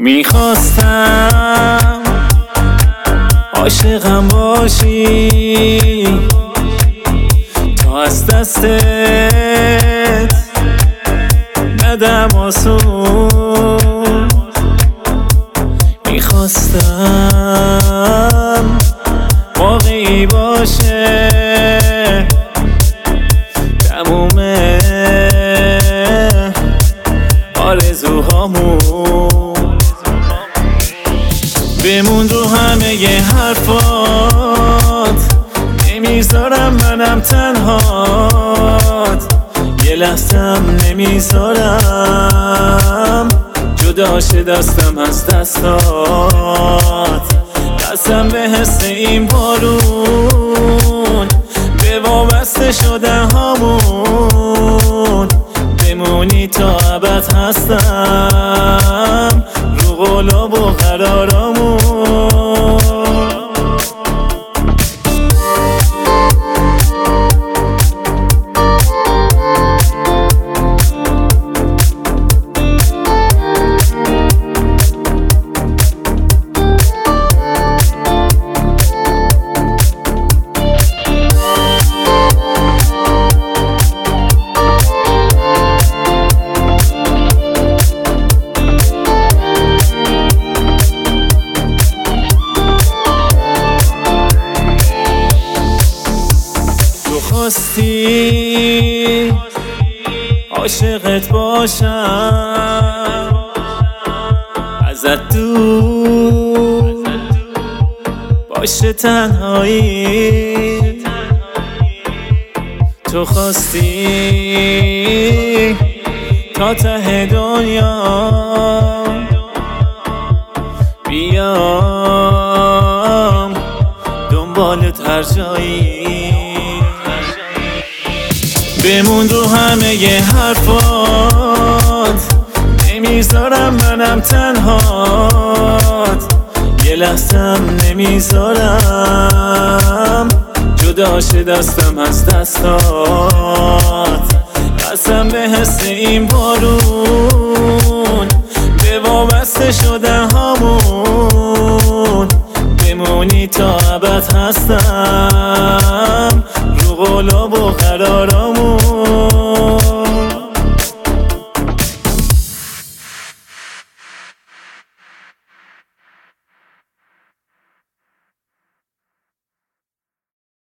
میخواستم عاشقم باشی تا از دستت ندم آسون. میخواستم واقعی باشه تموم آرزوهامون، بمون رو همه حرفات، نمیذارم منم تنهات، یه لحظم نمیذارم جدا شه دستم از دستات. قسم به حس این بارون، به وابسته شدن هامون، بمونی تا ابد هستم رو قلاب و قرارامون. خواستی عاشقت باشم، ازت دور باشه تنهایی، تو خواستی تا ته دنیا بیام دنبالت هر جایی، بمون رو همه حرفات، نمیذارم منم تنهات، یه لحظم نمیذارم جدا شه دستم از دستات. قسم به حس این بارون، به وابسته شدن هامون، بمونی تا ابد هستم